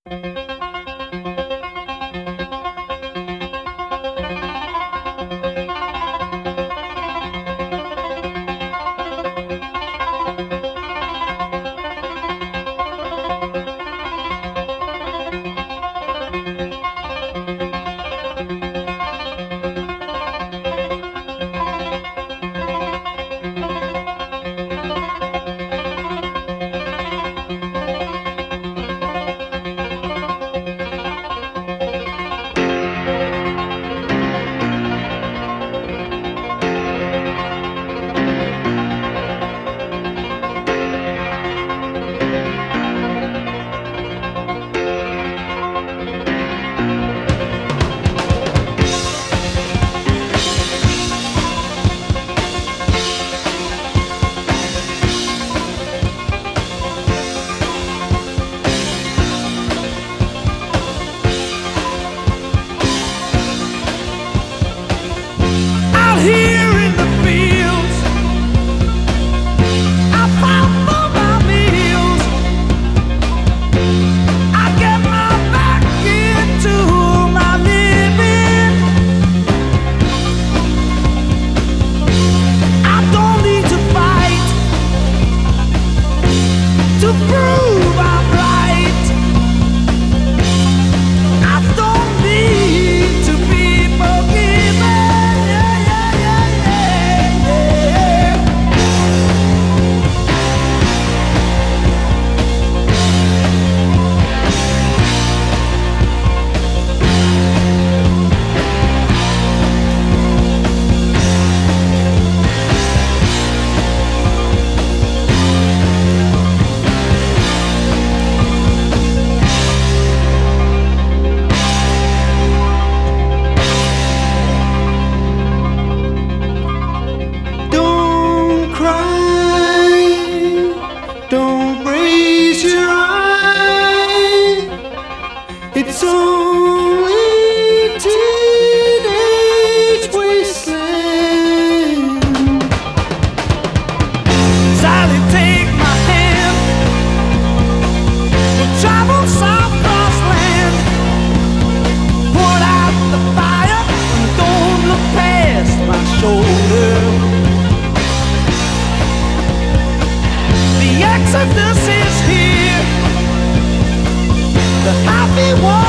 Out here in the fields, I fight for my meals. I get my back into my living. I don't need to fight to prove I'm right. I don't need to be forgiven. Don't cry, don't raise your eye. It's only teenage wasteland. Sally, take my hand. We'll travel south cross land. Put out the fire and don't look past my shoulder. The exodus is here. The happy one.